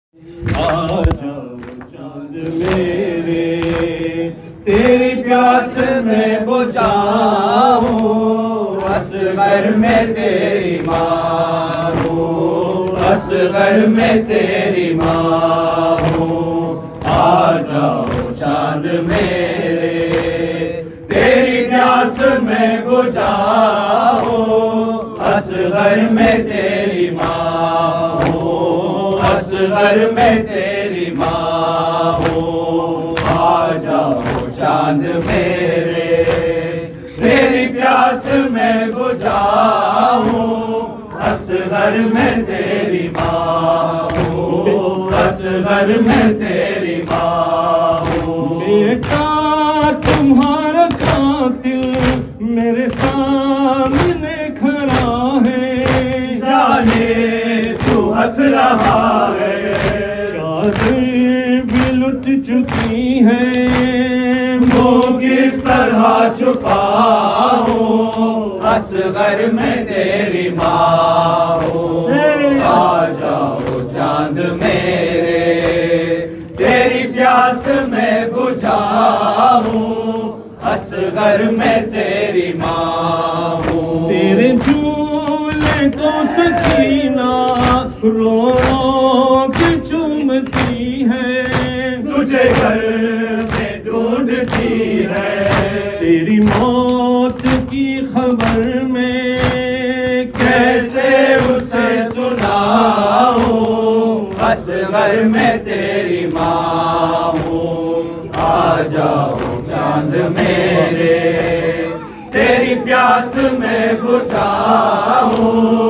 आ जाओ चांद मेरे, तेरी प्यास में बुझाऊं, असगर में तेरी माँ हूँ, असगर में तेरी माँ हूँ। आ जाओ चांद मेरे, तेरी प्यास में बुझाऊं, असगर में तेरी माँ हूँ, असगर में तेरी माँ हूँ। आ जाओ चांद मेरे, तेरी प्यास में बुझाऊं, असगर में तेरी माँ हूँ, असगर में तेरी माँ हूँ। बेटा तुम्हारा कातिल मेरे सामने खड़ा है, जाने तू हंस रहा है, चादर भी लुट चुकी है, मुँह किस तरह छुपाऊं, असगर में तेरी माँ हूँ। आ जाओ चांद मेरे, तेरी प्यास में बुझाऊं, असगर में तेरी माँ हूँ। तेरे झूले को सकीना रो रो के चूमती है, तुझे घर में ढूंढती है, तेरी मौत की खबर में कैसे उसे सुनाऊं, असगर में तेरी माँ हूँ। आ जाओ चांद मेरे, तेरी प्यास में बुझाऊं,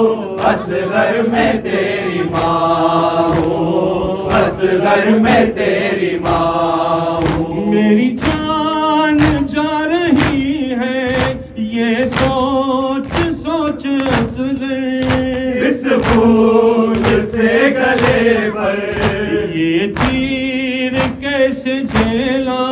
असगर में तेरी माँ हूँ, असगर में तेरी माँ हूँ। मेरी जान जा रही है ये सोच सोच असगर, इस फूल से गले पर ये तीर कैसे झेला,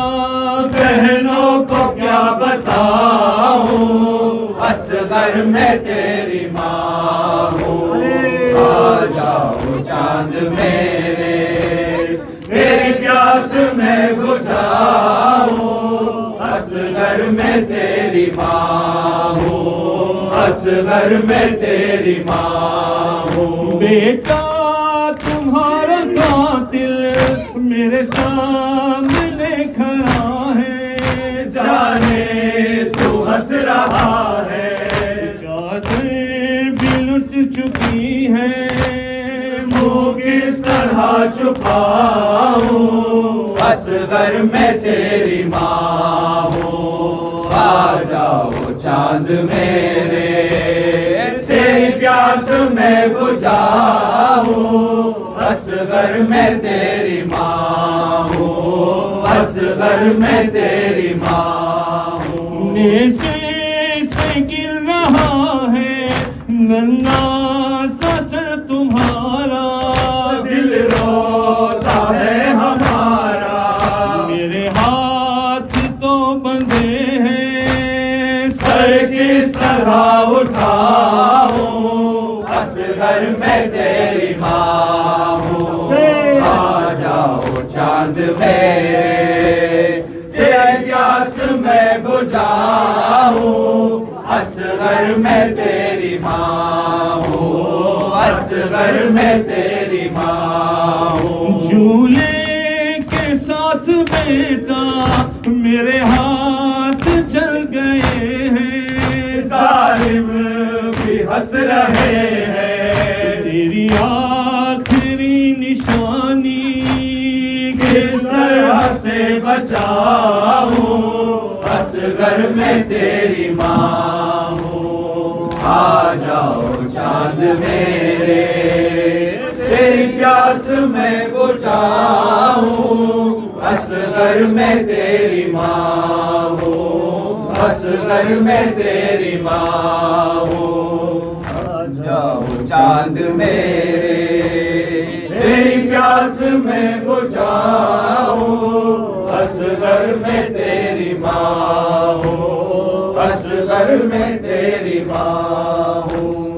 बहनों को क्या बताऊं, असगर में तेरी माँ हूँ। आ जाओ चांद मेरे, तेरी प्यास में बुझाऊं, असगर में तेरी माँ हूँ, असगर में तेरी माँ हूँ। बेटा तुम्हारा कातिल मेरे सामने खड़ा है, जाने तू हंस रहा है, चादर भी लुट चुकी है, मुँह किस तरह छुपाऊं, असगर में तेरी माँ हूँ। आ जाओ चांद मेरे, तेरी प्यास में बुझाऊं, असगर में तेरी माँ हूँ, असगर में तेरी माँ हूँ। नेज़े से गिर रहा है नन्हा सा सर तुम्हारा, दिल रोता है हमारा, मेरे हाथ तो बंधे हैं, सर किस तरह उठाऊं, असगर में तेरी माँ हूँ। आ जाओ चांद मेरे, तेरी प्यास में बुझाऊं, असगर में तेरी माँ हूँ, असगर में तेरी माँ हूँ। झूले के साथ बेटा मेरे हाथ जल गए हैं, जालिम भी हंस रहे हैं, तेरी आखिरी निशानी किस तरह से बचाऊं, असगर में तेरी माँ हूँ। आ जाओ चांद मेरे, तेरी प्यास में बुझाऊं, असगर में तेरी माँ हूँ, असगर में तेरी माँ हूँ। आ जाओ चांद मेरे, तेरी प्यास में बुझाऊं, असगर में तेरी माँ हूँ, असगर में तेरी माँ हूँ।